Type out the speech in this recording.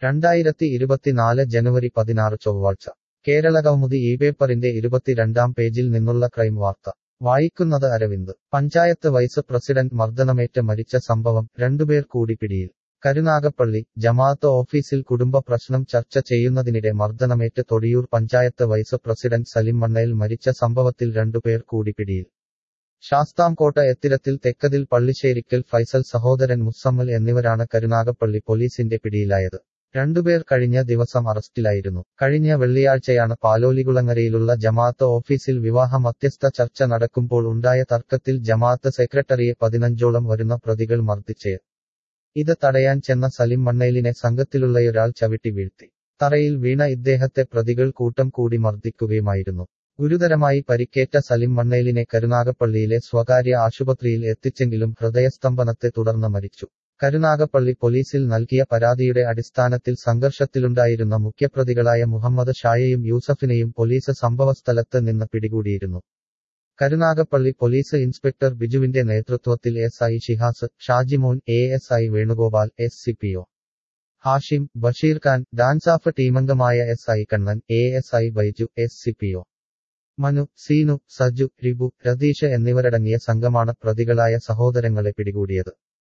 2024 ജനുവരി 16 ചൊവ്വാഴ്ച കേരളകൗമുദി പേപ്പറിന്റെ 22-ാം പേജിൽ നിന്നുള്ള ക്രൈം വാർത്ത വായിക്കുന്നത് അരവിന്ദ്. പഞ്ചായത്ത് വൈസ് പ്രസിഡന്റ് മർദ്ദനമേറ്റ് മരിച്ച സംഭവം, രണ്ടുപേർ കൂടി പിടിയിൽ. കരുനാഗപ്പള്ളി, ജമാഅത്ത് ഓഫീസിൽ കുടുംബ പ്രശ്നം ചർച്ച ചെയ്യുന്നതിനിടെ മർദ്ദനമേറ്റ് തൊടിയൂർ പഞ്ചായത്ത് വൈസ് പ്രസിഡന്റ് സലിം മണ്ണയിൽ മരിച്ച സംഭവത്തിൽ രണ്ടുപേർ കൂടി പിടിയിൽ. ശാസ്താംകോട്ട എത്തിരത്തിൽ തെക്കതിൽ പള്ളിശ്ശേരിക്കൽ ഫൈസൽ സഹോദരൻ മുസമ്മൽ എന്നിവരാണ് കരുനാഗപ്പള്ളി പോലീസിന്റെ പിടിയിലായത്. രണ്ടുപേർ കഴിഞ്ഞ ദിവസം അറസ്റ്റിലായിരുന്നു. കഴിഞ്ഞ വെള്ളിയാഴ്ചയാണ് പാലോലികുളങ്ങരയിലുള്ള ജമാഅത്ത് ഓഫീസിൽ വിവാഹ മധ്യസ്ഥ ചർച്ച നടക്കുമ്പോൾ ഉണ്ടായ തർക്കത്തിൽ ജമാഅത്ത് സെക്രട്ടറിയെ 15ഓളം വരുന്ന പ്രതികൾ മർദ്ദിച്ചത്. ഇത് തടയാൻ ചെന്ന സലിം മണ്ണയിലിനെ സംഘത്തിലുള്ളയൊരാൾ ചവിട്ടി വീഴ്ത്തി. തറയിൽ വീണ ഇദ്ദേഹത്തെ പ്രതികൾ കൂട്ടം കൂടി മർദ്ദിക്കുകയുമായിരുന്നു. ഗുരുതരമായി പരിക്കേറ്റ സലിം മണ്ണയിലിനെ കരുനാഗപ്പള്ളിയിലെ സ്വകാര്യ ആശുപത്രിയിൽ എത്തിച്ചെങ്കിലും ഹൃദയസ്തംഭനത്തെ തുടർന്ന് മരിച്ചു. കരുനാഗപ്പള്ളി പോലീസിൽ നൽകിയ പരാതിയുടെ അടിസ്ഥാനത്തിൽ സംഘർഷത്തിലുണ്ടായിരുന്ന മുഖ്യപ്രതികളായ മുഹമ്മദ് ഷായെയും യൂസഫിനെയും പോലീസ് സംഭവസ്ഥലത്ത് നിന്ന് പിടികൂടിയിരുന്നു. കരുനാഗപ്പള്ളി പോലീസ് ഇൻസ്പെക്ടർ ബിജുവിന്റെ നേതൃത്വത്തിൽ SI Shihas, Shajimon, ASI Venugopal, SCPO Hashim, Basheer Khan, DANSAF ടീമംഗമായ SI Kannan, ASI Baiju, SCPO Manu, Seenu, Saju, Ribu, Ratheesh എന്നിവരടങ്ങിയ സംഘമാണ് പ്രതികളായ സഹോദരങ്ങളെ പിടികൂടിയത്.